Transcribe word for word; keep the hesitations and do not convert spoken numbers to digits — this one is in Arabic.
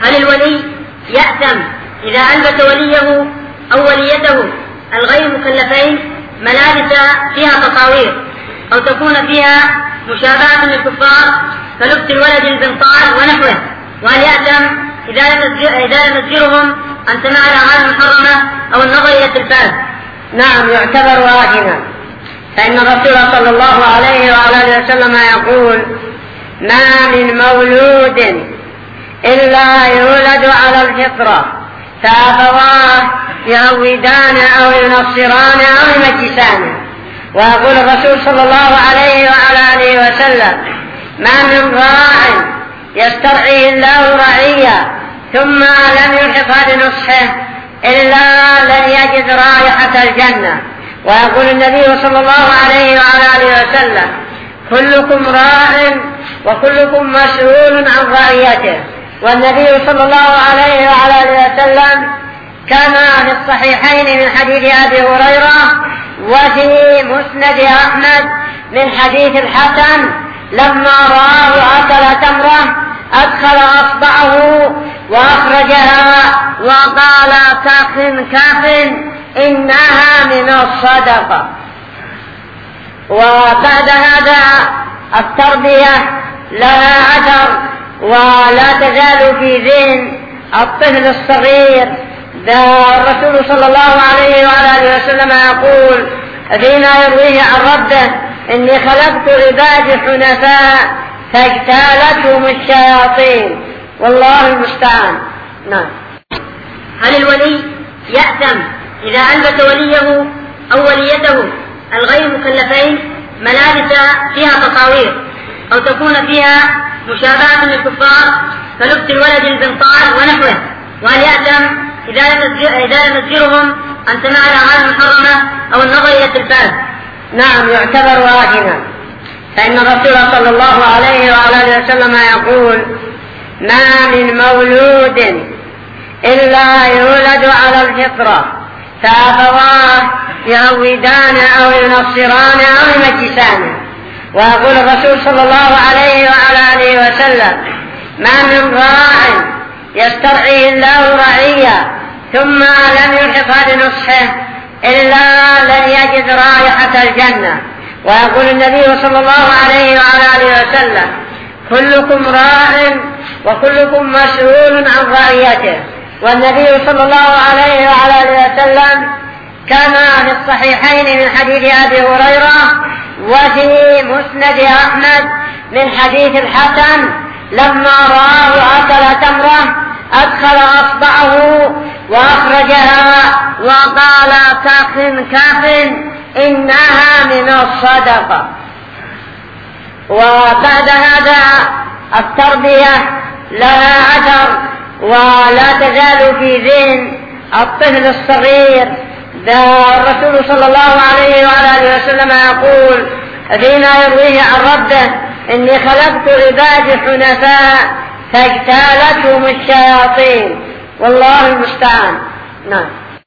هل الولي يأثم إذا ألبس وليه أو وليته الغير مكلفين ملابس فيها تصاوير أو تكون فيها مشابهة للكفار كلبس الولد البنطال ونحوه؟ وهل يأثم إذا لم يزجرهم عن سماع الأعمال المحرمة أو النظر إلى التلفاز؟ نعم، يعتبر آثما، فإن الرسول صلى الله عليه وعلى آله وسلم يقول: ما من مولود إلا يولد على الفطرة فأبواه يهودان أو ينصران أو يمجسانه. ويقول الرسول صلى الله عليه وعلى آله وسلم: ما من راع يسترعيه الله رعيا ثم لم يلحق بنصحه إلا لن يجد رائحة الجنة. ويقول النبي صلى الله عليه وعلى آله وسلم: كلكم راع وكلكم مسؤول عن رعيته. والنبي صلى الله عليه وعلى آله وسلم كما في الصحيحين من حديث أبي هريرة وفي مسند أحمد من حديث الحسن لما رآه أكل تمرة أدخل أصبعه وأخرجها وقال: كاف كاف إنها من الصدقة. وبعد هذا التربية لها أثر ولا تزال في ذهن الطفل الصغير. الرسول صلى الله عليه وعلى آله وسلم يقول فيما يرويه عن ربه: إني خلقت عبادي حنفاء فاجتالتهم الشياطين. والله المستعان. نعم. هل الولي يأثم إذا ألبس وليه أو وليته الغير مكلفين ملابس فيها تصاوير أو تكون فيها مشابهة للكفار كلبس الولد البنطال ونحوه؟ وهل يأثم إذا لم يزجرهم عن سماع الأعمال المحرمة أو النظر إلى التلفاز؟ نعم، يعتبر آثما، فإن الرسول صلى الله عليه وعلى آله وسلم يقول: ما من مولود إلا يولد على الفطرة فأبواه يهودان أو ينصران أو يمجسانه. ويقول الرسول صلى الله عليه وعلى آله وسلم: ما من راع يسترعيه الله رعيا ثم لم يلحق بنصحه إلا لن يجد رائحة الجنة. ويقول النبي صلى الله عليه وعلى آله وسلم: كلكم راع وكلكم مسؤول عن رعيته. والنبي صلى الله عليه وعلى آله وسلم كما في الصحيحين من حديث أبي هريرة وفي مسند أحمد من حديث الحسن لما رآه أكل تمرة أدخل أصبعه وأخرجها وقال: كاف كاف إنها من الصدقة. وبعد هذا التربية لها أثر ولا تزال في ذهن الطفل الصغير. الرسول صلى الله عليه وعلى آله وسلم يقول فيما يرويه عن ربه: إني خلقت عبادي حنفاء فاجتالتهم الشياطين. والله المستعان. نعم.